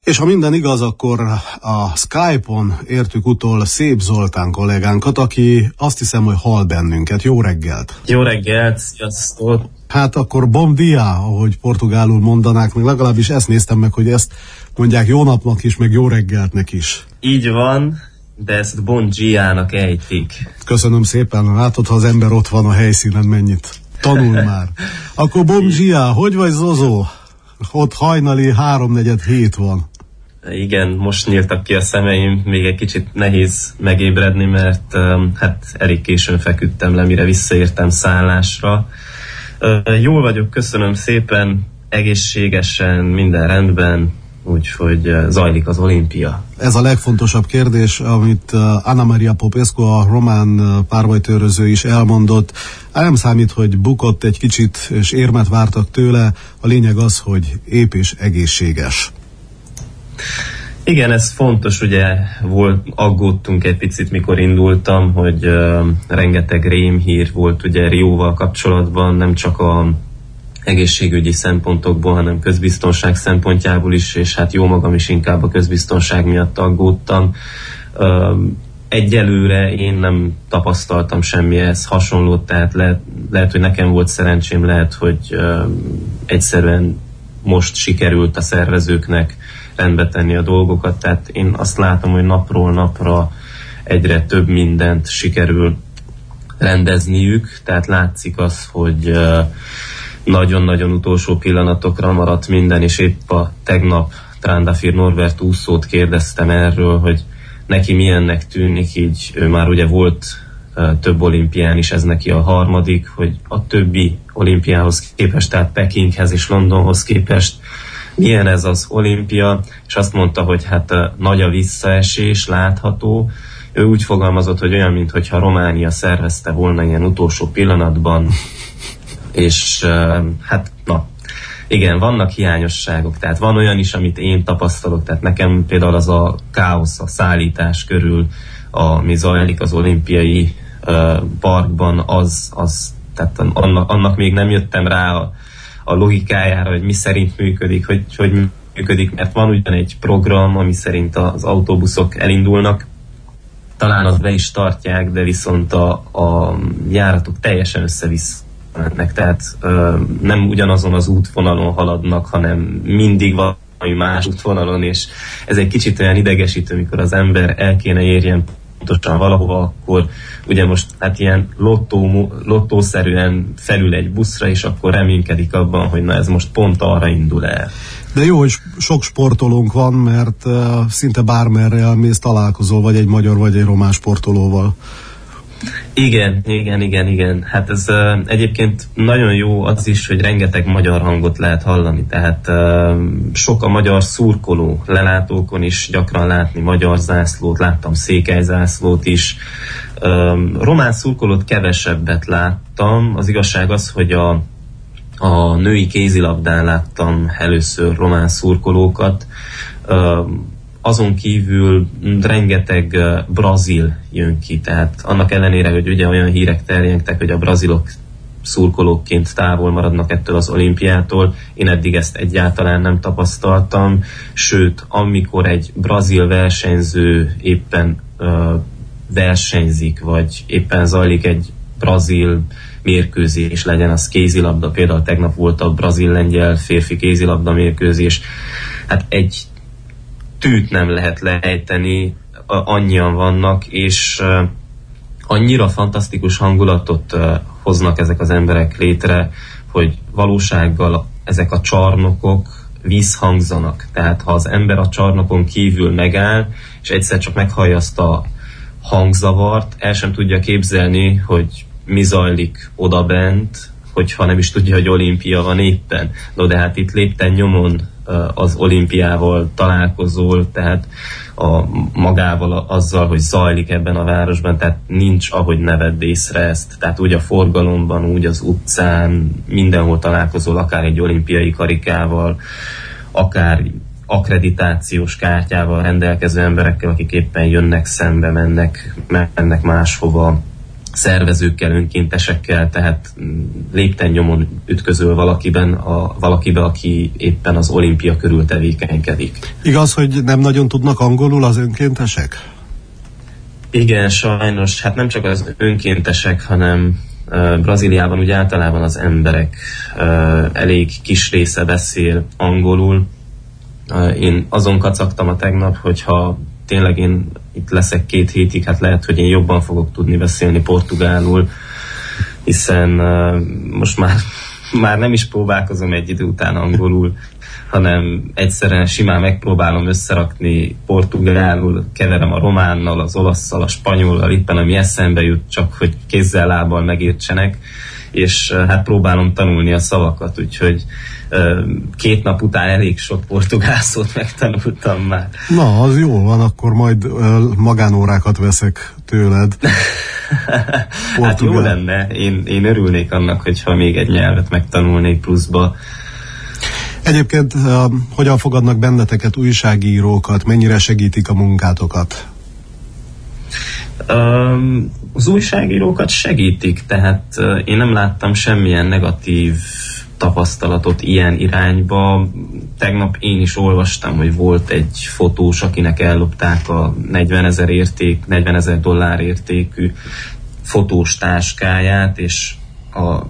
És ha minden igaz, akkor a Skype-on értük utol Szép Zoltán kollégánkat, aki azt hiszem, hogy hall bennünket. Jó reggelt! Jó reggelt, sziasztok! Hát akkor bom dia, ahogy portugálul mondanák, meg legalábbis ezt néztem meg, hogy ezt mondják jó napnak is, meg jó reggeltnek is. Így van, de ezt bon dia-nak ejtik. Köszönöm szépen, látod, ha az ember ott van a helyszínen, mennyit tanul már. Akkor bom dia, hogy vagy Zozó? Ott hajnali 3-4 van. Igen, most nyíltak ki a szemeim, még egy kicsit nehéz megébredni, mert hát elég későn feküdtem le, mire visszaértem szállásra. Jól vagyok, köszönöm szépen, egészségesen, minden rendben, úgyhogy zajlik az olimpia. Ez a legfontosabb kérdés, amit Anna Maria Popescu, a román párbajtőröző is elmondott. Nem számít, hogy bukott egy kicsit, és érmet vártak tőle, a lényeg az, hogy épp és egészséges. Igen, ez fontos, ugye aggódtunk egy picit, mikor indultam, hogy rengeteg rémhír volt ugye Rióval kapcsolatban, nem csak a egészségügyi szempontokból, hanem közbiztonság szempontjából is, és hát jó magam is inkább a közbiztonság miatt aggódtam. Egyelőre én nem tapasztaltam semmihez hasonlót, tehát lehet, hogy nekem volt szerencsém, lehet, hogy egyszerűen most sikerült a szervezőknek rendbe tenni a dolgokat, tehát én azt látom, hogy napról napra egyre több mindent sikerül rendezniük, tehát látszik az, hogy nagyon-nagyon utolsó pillanatokra maradt minden, és épp tegnap Trándafír Norbert úszót kérdeztem erről, hogy neki milyennek tűnik, így ő már ugye volt több olimpián is, ez neki a harmadik, hogy a többi olimpiához képest, tehát Pekinghez és Londonhoz képest milyen ez az olimpia, és azt mondta, hogy hát nagy a visszaesés, látható. Ő úgy fogalmazott, hogy olyan, mintha Románia szervezte volna ilyen utolsó pillanatban, és hát na, igen, vannak hiányosságok, tehát van olyan is, amit én tapasztalok, tehát nekem például az a káosz, a szállítás körül, ami zajlik az olimpiai parkban, tehát annak még nem jöttem rá a logikájára, hogy mi szerint működik, hogy működik, mert van ugyan egy program, ami szerint az autóbuszok elindulnak, talán azt be is tartják, de viszont a járatok teljesen össze-vissza mennek, tehát nem ugyanazon az útvonalon haladnak, hanem mindig valami más útvonalon, és ez egy kicsit olyan idegesítő, mikor az ember el kéne érjen pontosan valahova, akkor ugye most hát ilyen lottószerűen felül egy buszra, és akkor reménykedik abban, hogy na ez most pont arra indul el. De jó, hogy sok sportolónk van, mert szinte bármerre elmész, találkozol vagy egy magyar, vagy egy román sportolóval. Igen. Hát ez egyébként nagyon jó az is, hogy rengeteg magyar hangot lehet hallani, tehát sok a magyar szurkoló, lelátókon is gyakran látni magyar zászlót, láttam székely zászlót is. Román szurkolót kevesebbet láttam, az igazság az, hogy a női kézilabdán láttam először román szurkolókat, azon kívül rengeteg brazil jön ki, tehát annak ellenére, hogy ugye olyan hírek terjengtek, hogy a brazilok szurkolókként távol maradnak ettől az olimpiától, én eddig ezt egyáltalán nem tapasztaltam, sőt, amikor egy brazil versenyző éppen versenyzik, vagy éppen zajlik egy brazil mérkőzés, legyen az kézilabda, például tegnap volt a brazil-lengyel férfi kézilabda mérkőzés, hát egy tűt nem lehet lejteni, annyian vannak, és annyira fantasztikus hangulatot hoznak ezek az emberek létre, hogy valósággal ezek a csarnokok visszhangzanak. Tehát ha az ember a csarnokon kívül megáll, és egyszer csak meghallja azt a hangzavart, el sem tudja képzelni, hogy mi zajlik odabent, hogyha nem is tudja, hogy olimpia van éppen. No, de hát itt lépten nyomon az olimpiával találkozol, tehát magával azzal, hogy zajlik ebben a városban, tehát nincs, ahogy ne vedd észre ezt. Tehát úgy a forgalomban, úgy az utcán, mindenhol találkozol, akár egy olimpiai karikával, akár akkreditációs kártyával rendelkező emberekkel, akik éppen jönnek szembe, mennek máshova. szervezőkkel, önkéntesekkel, tehát lépten nyomon ütközöl valakibe, aki éppen az olimpia körül tevékenykedik. Igaz, hogy nem nagyon tudnak angolul az önkéntesek? Igen, sajnos, hát nem csak az önkéntesek, hanem Brazíliában úgy általában az emberek elég kis része beszél angolul. Én azon kacagtam a tegnap, hogyha tényleg én itt leszek 2 hétig, hát lehet, hogy én jobban fogok tudni beszélni portugálul, hiszen most már nem is próbálkozom egy idő után angolul, hanem egyszerűen simán megpróbálom összerakni portugálul, keverem a románnal, az olasszal, a spanyollal, éppen ami eszembe jut, csak hogy kézzel, lábbal megértsenek, és hát próbálom tanulni a szavakat, úgyhogy 2 nap után elég sok portugál szót megtanultam már. Na, az jó van, akkor majd magánórákat veszek tőled. Hát jó lenne, én örülnék annak, hogyha még egy nyelvet megtanulnék pluszba. Egyébként hogyan fogadnak benneteket újságírókat, mennyire segítik a munkátokat? Az újságírókat segítik, tehát én nem láttam semmilyen negatív tapasztalatot ilyen irányba. Tegnap én is olvastam, hogy volt egy fotós, akinek ellopták a $40,000 értékű fotós táskáját, és a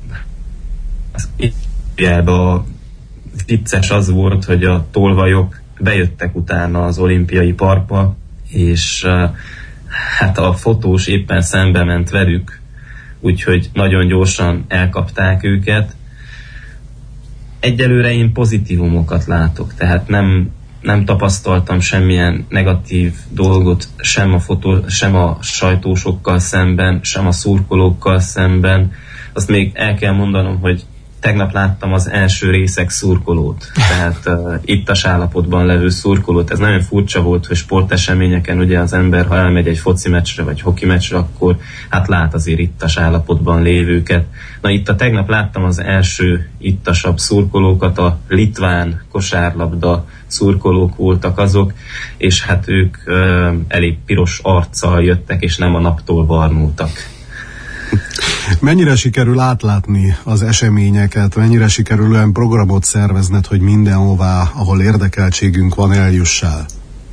vicces az volt, hogy a tolvajok bejöttek utána az olimpiai parkba, és hát a fotós éppen szembe ment velük, úgyhogy nagyon gyorsan elkapták őket. Egyelőre én pozitívumokat látok, tehát nem tapasztaltam semmilyen negatív dolgot sem a sajtósokkal szemben, sem a szurkolókkal szemben. Azt még el kell mondanom, hogy tegnap láttam az első részek szurkolót, tehát ittas állapotban levő szurkolót. Ez nagyon furcsa volt, hogy sporteseményeken ugye az ember, ha elmegy egy foci meccsre vagy hoki meccsre, akkor hát lát azért ittas állapotban lévőket. Na itt tegnap láttam az első ittasabb szurkolókat, a litván kosárlabda szurkolók voltak azok, és hát ők elég piros arccal jöttek, és nem a naptól barnultak. Mennyire sikerül átlátni az eseményeket, mennyire sikerül olyan programot szervezned, hogy mindenhová, ahol érdekeltségünk van, eljussál?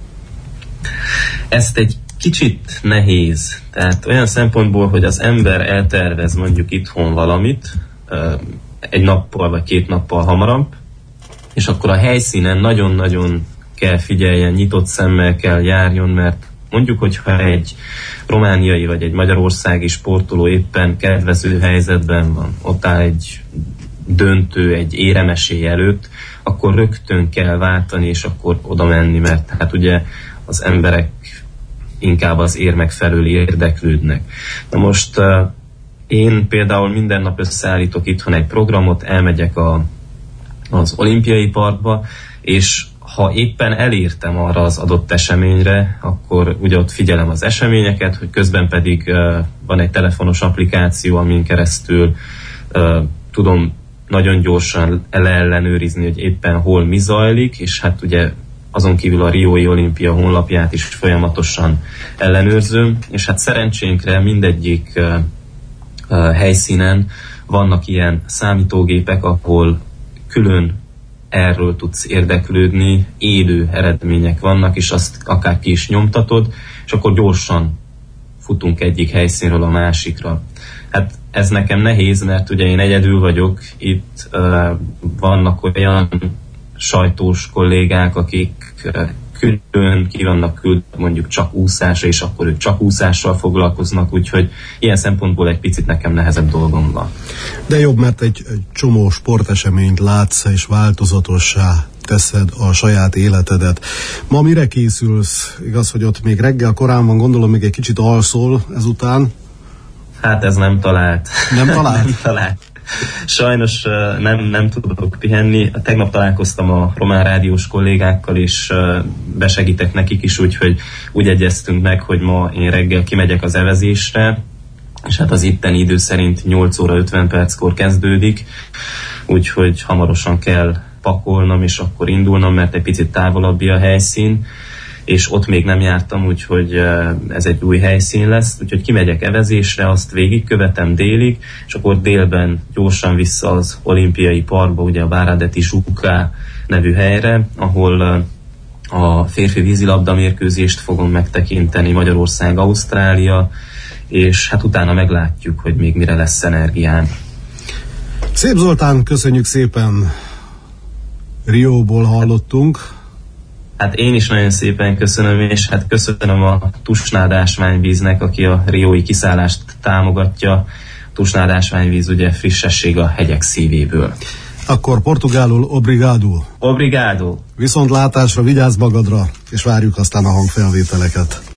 Ezt egy kicsit nehéz. Tehát olyan szempontból, hogy az ember eltervez mondjuk itthon valamit, 1 nappal vagy 2 nappal hamarabb, és akkor a helyszínen nagyon-nagyon kell figyeljen, nyitott szemmel kell járjon, mert mondjuk, hogyha egy romániai vagy egy magyarországi sportoló éppen kedvező helyzetben van, ott áll egy döntő, egy éremesély előtt, akkor rögtön kell váltani, és akkor oda menni, mert hát ugye az emberek inkább az érmek felől érdeklődnek. Na most én például minden nap összeállítok itthon egy programot, elmegyek az olimpiai parkba, és ha éppen elértem arra az adott eseményre, akkor ugye ott figyelem az eseményeket, hogy közben pedig van egy telefonos applikáció, amin keresztül tudom nagyon gyorsan leellenőrizni, hogy éppen hol mi zajlik, és hát ugye azon kívül a Riói Olimpia honlapját is folyamatosan ellenőrzöm, és hát szerencsénkre mindegyik helyszínen vannak ilyen számítógépek, ahol külön erről tudsz érdeklődni, élő eredmények vannak, és azt akár ki is nyomtatod, és akkor gyorsan futunk egyik helyszínről a másikra. Hát ez nekem nehéz, mert ugye én egyedül vagyok, itt vannak olyan sajtós kollégák, akik külön ki vannak küldve mondjuk csak úszásra, és akkor ők csak úszással foglalkoznak, úgyhogy ilyen szempontból egy picit nekem nehezebb dolgom van. De jobb, mert egy csomó sporteseményt látsz, és változatossá teszed a saját életedet. Ma mire készülsz? Igaz, hogy ott még reggel korán van, gondolom még egy kicsit alszol ezután? Hát ez nem talált. Nem talált? Nem talált. Sajnos nem tudok pihenni. Tegnap találkoztam a román rádiós kollégákkal, és besegítek nekik is, úgyhogy úgy egyeztünk meg, hogy ma én reggel kimegyek az evezésre, és hát az itteni idő szerint 8 óra 50 perckor kezdődik, úgyhogy hamarosan kell pakolnom, és akkor indulnom, mert egy picit távolabbi a helyszín, és ott még nem jártam, úgyhogy ez egy új helyszín lesz, úgyhogy kimegyek evezésre, azt végigkövetem délig, és akkor délben gyorsan vissza az olimpiai parkba, ugye a Báradeti Zsuká nevű helyre, ahol a férfi vízilabda mérkőzést fogom megtekinteni, Magyarország-Ausztrália, és hát utána meglátjuk, hogy még mire lesz energiám. Szép Zoltán, köszönjük szépen! Rióból hallottunk. Hát én is nagyon szépen köszönöm, és hát köszönöm a Tusnád Ásványvíznek, aki a riói kiszállást támogatja. Tusnád Ásványvíz ugye frissesség a hegyek szívéből. Akkor portugálul obrigado. Obrigado. Viszontlátásra, vigyázz magadra, és várjuk aztán a hangfelvételeket.